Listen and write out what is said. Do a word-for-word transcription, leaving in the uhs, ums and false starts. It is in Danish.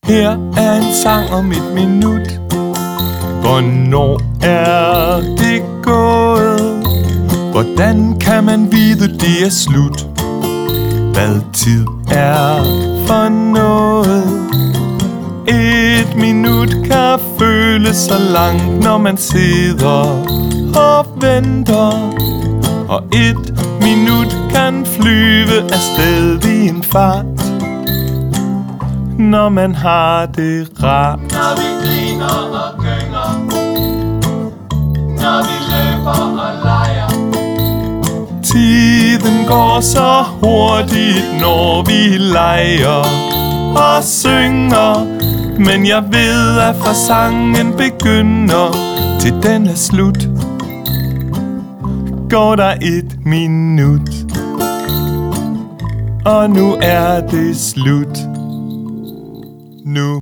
Her er en sang om et minut. Hvornår er det gået? Hvordan kan man vide, det er slut? Hvad tid er for noget? Et minut kan føles så langt, når man sidder og venter. Og et minut kan flyve afsted i en fart, når man har det rart. Når vi griner og gynger, når vi løber og leger. Tiden går så hurtigt, når vi leger og synger. Men jeg ved, at fra sangen begynder til den er slut, går der et minut. Og nu er det slut. Nu